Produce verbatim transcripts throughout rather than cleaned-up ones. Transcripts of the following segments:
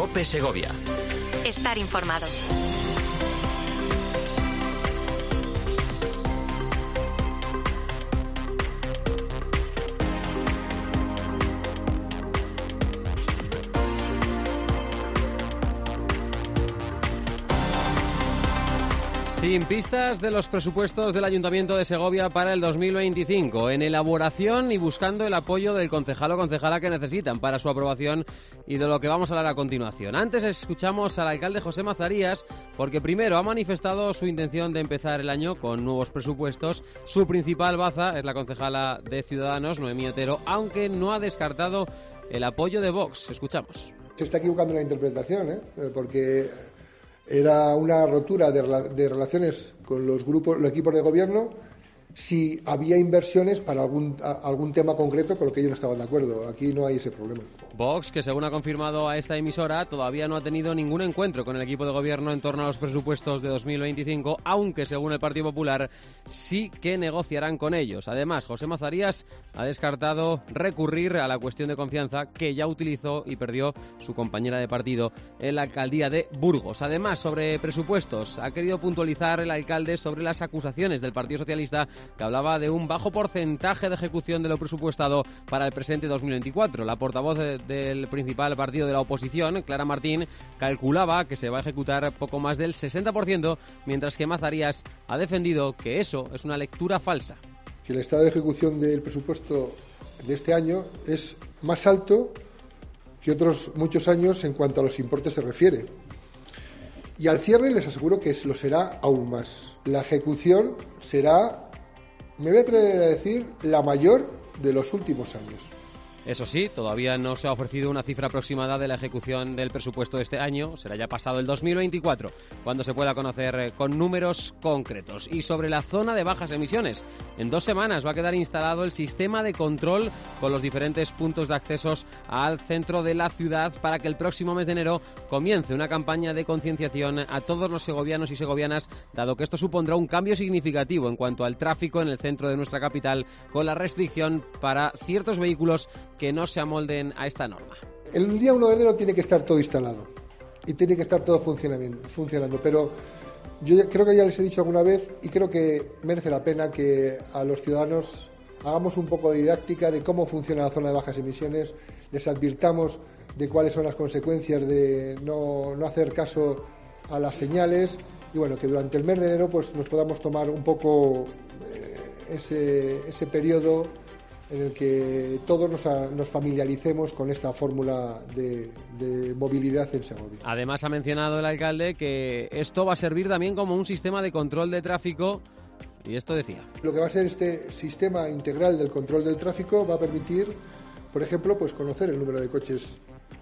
COPE Segovia. Estar informados. Sin pistas de los presupuestos del Ayuntamiento de Segovia para el dos mil veinticinco, en elaboración y buscando el apoyo del concejal o concejala que necesitan para su aprobación y de lo que vamos a hablar a continuación. Antes escuchamos al alcalde José Mazarías, porque primero ha manifestado su intención de empezar el año con nuevos presupuestos. Su principal baza es la concejala de Ciudadanos, Noemí Otero, aunque no ha descartado el apoyo de Vox. Escuchamos. Se está equivocando en la interpretación, ¿eh? Porque era una rotura de, rela- de relaciones con los grupos, los equipos de gobierno, si había inversiones para algún, a, algún tema concreto con lo que ellos no estaban de acuerdo. Aquí no hay ese problema. Vox, que según ha confirmado a esta emisora, todavía no ha tenido ningún encuentro con el equipo de gobierno en torno a los presupuestos de dos mil veinticinco, aunque según el Partido Popular sí que negociarán con ellos. Además, José Mazarías ha descartado recurrir a la cuestión de confianza que ya utilizó y perdió su compañera de partido en la alcaldía de Burgos. Además, sobre presupuestos, ha querido puntualizar el alcalde sobre las acusaciones del Partido Socialista, que hablaba de un bajo porcentaje de ejecución de lo presupuestado para el presente dos mil veinticuatro. La portavoz de, del principal partido de la oposición, Clara Martín, calculaba que se va a ejecutar poco más del sesenta por ciento, mientras que Mazarías ha defendido que eso es una lectura falsa. Que el estado de ejecución del presupuesto de este año es más alto que otros muchos años en cuanto a los importes se refiere. Y al cierre les aseguro que lo será aún más. La ejecución será, me voy a atrever a decir, la mayor de los últimos años. Eso sí, todavía no se ha ofrecido una cifra aproximada de la ejecución del presupuesto de este año. Será ya pasado el dos mil veinticuatro, cuando se pueda conocer con números concretos. Y sobre la zona de bajas emisiones, en dos semanas va a quedar instalado el sistema de control con los diferentes puntos de accesos al centro de la ciudad, para que el próximo mes de enero comience una campaña de concienciación a todos los segovianos y segovianas, dado que esto supondrá un cambio significativo en cuanto al tráfico en el centro de nuestra capital, con la restricción para ciertos vehículos que no se amolden a esta norma. El día uno de enero tiene que estar todo instalado y tiene que estar todo funcionando, pero yo ya, creo que ya les he dicho alguna vez y creo que merece la pena que a los ciudadanos hagamos un poco de didáctica de cómo funciona la zona de bajas emisiones, les advirtamos de cuáles son las consecuencias de no, no hacer caso a las señales y bueno, que durante el mes de enero pues nos podamos tomar un poco eh, ese, ese periodo en el que todos nos, a, nos familiaricemos con esta fórmula de, de movilidad en Segovia. Además, ha mencionado el alcalde que esto va a servir también como un sistema de control de tráfico, y esto decía. Lo que va a ser este sistema integral del control del tráfico va a permitir, por ejemplo, pues conocer el número de coches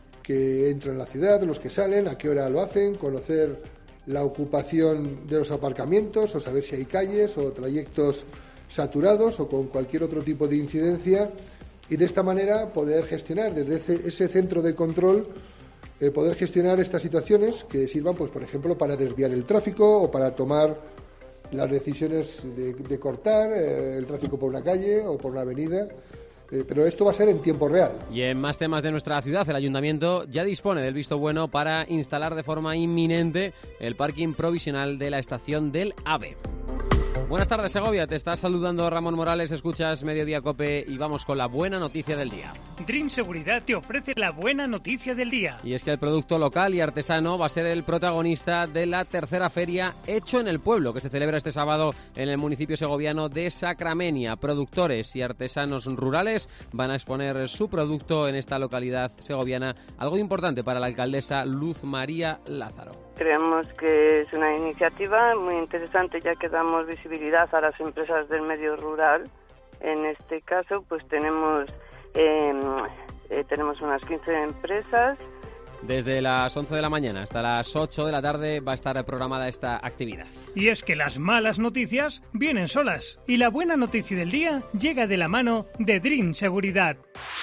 que entran en la ciudad, los que salen, a qué hora lo hacen, conocer la ocupación de los aparcamientos o saber si hay calles o trayectos saturados o con cualquier otro tipo de incidencia, y de esta manera poder gestionar desde ese, ese centro de control, eh, poder gestionar estas situaciones que sirvan, pues por ejemplo, para desviar el tráfico o para tomar las decisiones de, de cortar eh, el tráfico por una calle o por una avenida. Eh, pero esto va a ser en tiempo real. Y en más temas de nuestra ciudad, el Ayuntamiento ya dispone del visto bueno para instalar de forma inminente el parking provisional de la estación del AVE. Buenas tardes, Segovia. Te está saludando Ramón Morales. Escuchas Mediodía Cope y vamos con la buena noticia del día. Dream Seguridad te ofrece la buena noticia del día. Y es que el producto local y artesano va a ser el protagonista de la tercera feria Hecho en el Pueblo, que se celebra este sábado en el municipio segoviano de Sacramenia. Productores y artesanos rurales van a exponer su producto en esta localidad segoviana, algo importante para la alcaldesa Luz María Lázaro. Creemos que es una iniciativa muy interesante, ya que damos visibilidad a las empresas del medio rural. En este caso, pues tenemos eh, eh, tenemos unas quince empresas. Desde las once de la mañana hasta las ocho de la tarde va a estar programada esta actividad. Y es que las malas noticias vienen solas y la buena noticia del día llega de la mano de Dream Seguridad.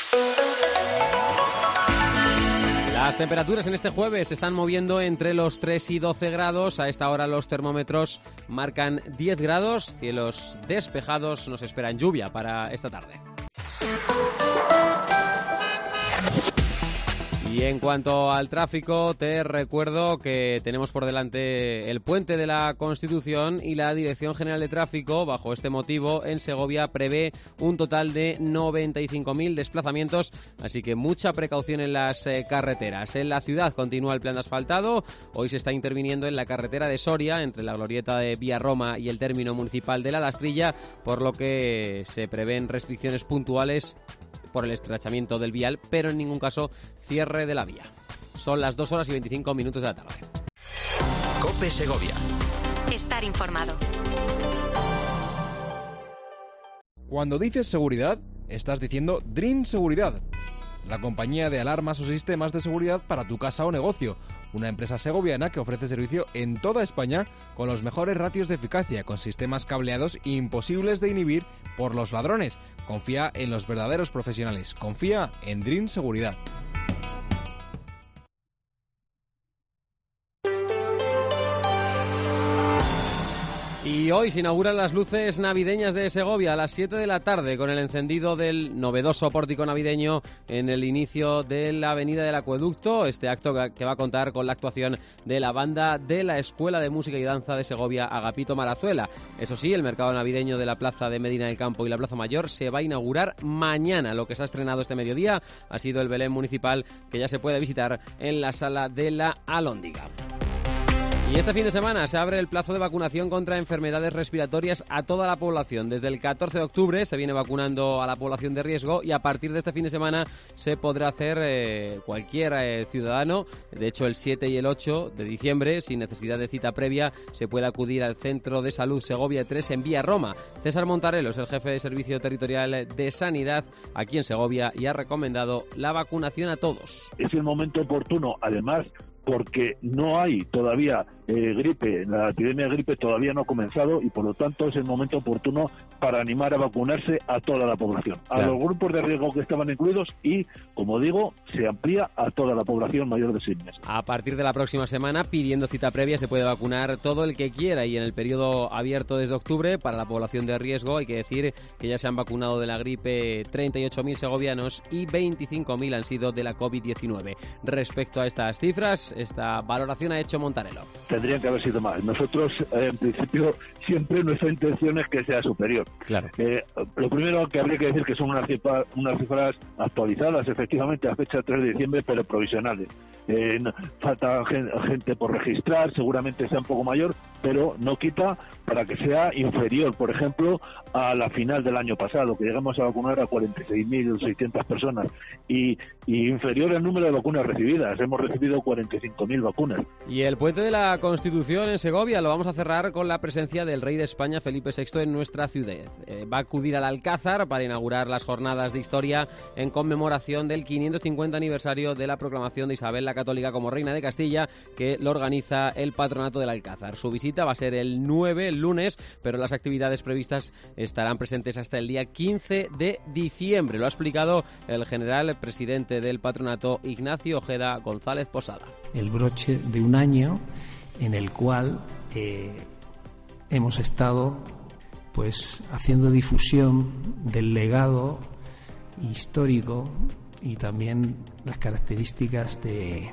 Las temperaturas en este jueves se están moviendo entre los tres y doce grados. A esta hora los termómetros marcan diez grados. Cielos despejados. Nos esperan lluvia para esta tarde. Y en cuanto al tráfico, te recuerdo que tenemos por delante el Puente de la Constitución y la Dirección General de Tráfico, bajo este motivo, en Segovia prevé un total de noventa y cinco mil desplazamientos, así que mucha precaución en las eh, carreteras. En la ciudad continúa el plan de asfaltado, hoy se está interviniendo en la carretera de Soria, entre la glorieta de Vía Roma y el término municipal de La Lastrilla, por lo que se prevén restricciones puntuales por el estrechamiento del vial, pero en ningún caso cierre de la vía. Son las dos horas y veinticinco minutos de la tarde. COPE Segovia. Estar informado. Cuando dices seguridad, estás diciendo Dream Seguridad, la compañía de alarmas o sistemas de seguridad para tu casa o negocio. Una empresa segoviana que ofrece servicio en toda España con los mejores ratios de eficacia, con sistemas cableados imposibles de inhibir por los ladrones. Confía en los verdaderos profesionales. Confía en Dream Seguridad. Y hoy se inauguran las luces navideñas de Segovia a las siete de la tarde con el encendido del novedoso pórtico navideño en el inicio de la Avenida del Acueducto. Este acto que va a contar con la actuación de la banda de la Escuela de Música y Danza de Segovia, Agapito Marazuela. Eso sí, el mercado navideño de la Plaza de Medina del Campo y la Plaza Mayor se va a inaugurar mañana. Lo que se ha estrenado este mediodía ha sido el Belén municipal, que ya se puede visitar en la Sala de la Alhóndiga. Y este fin de semana se abre el plazo de vacunación contra enfermedades respiratorias a toda la población. Desde el catorce de octubre se viene vacunando a la población de riesgo y a partir de este fin de semana se podrá hacer eh, cualquier eh, ciudadano. De hecho, el siete y el ocho de diciembre, sin necesidad de cita previa, se puede acudir al Centro de Salud Segovia tres en Vía Roma. César Montarelo es el jefe de Servicio Territorial de Sanidad aquí en Segovia y ha recomendado la vacunación a todos. Es el momento oportuno, además, porque no hay todavía eh, gripe, la epidemia de gripe todavía no ha comenzado y por lo tanto es el momento oportuno para animar a vacunarse a toda la población, a claro. los grupos de riesgo que estaban incluidos y, como digo, se amplía a toda la población mayor de seis meses. A partir de la próxima semana, pidiendo cita previa, se puede vacunar todo el que quiera y en el periodo abierto desde octubre para la población de riesgo hay que decir que ya se han vacunado de la gripe treinta y ocho mil segovianos y veinticinco mil han sido de la covid diecinueve. Respecto a estas cifras, esta valoración ha hecho Montarelo. Tendrían que haber sido más. Nosotros, eh, en principio, siempre nuestra intención es que sea superior. Claro. Eh, lo primero que habría que decir que son unas cifras, unas cifras actualizadas, efectivamente, a fecha tres de diciembre, pero provisionales. Eh, no, falta gen, gente por registrar, seguramente sea un poco mayor, pero no quita para que sea inferior, por ejemplo, a la final del año pasado, que llegamos a vacunar a cuarenta y seis mil seiscientas personas, y, y inferior al número de vacunas recibidas. Hemos recibido cuarenta y cinco mil vacunas. Y el Puente de la Constitución en Segovia lo vamos a cerrar con la presencia del rey de España, Felipe sexto, en nuestra ciudad. Eh, va a acudir al Alcázar para inaugurar las jornadas de historia en conmemoración del quinientos cincuenta aniversario de la proclamación de Isabel la Católica como reina de Castilla, que lo organiza el Patronato del Alcázar. Su visita va a ser el nueve, el lunes, pero las actividades previstas estarán presentes hasta el día quince de diciembre. Lo ha explicado el general presidente del Patronato, Ignacio Ojeda González Posada. El broche de un año en el cual eh, hemos estado pues haciendo difusión del legado histórico y también las características de,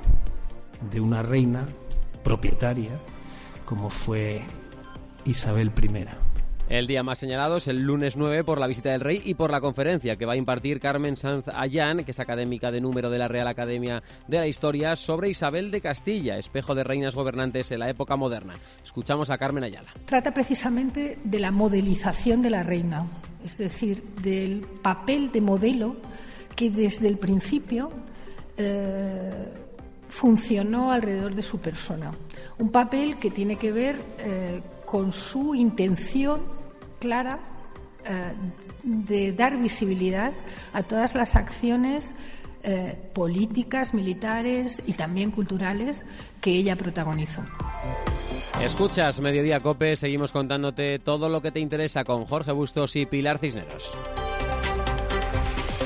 de una reina propietaria como fue Isabel primera. El día más señalado es el lunes nueve por la visita del rey y por la conferencia que va a impartir Carmen Sanz Ayán, que es académica de número de la Real Academia de la Historia, sobre Isabel de Castilla, espejo de reinas gobernantes en la época moderna. Escuchamos a Carmen Ayala. Trata precisamente de la modelización de la reina, es decir, del papel de modelo que desde el principio eh, funcionó alrededor de su persona. Un papel que tiene que ver eh, con su intención clara eh, de dar visibilidad a todas las acciones eh, políticas, militares y también culturales que ella protagonizó. Escuchas Mediodía COPE, seguimos contándote todo lo que te interesa con Jorge Bustos y Pilar Cisneros.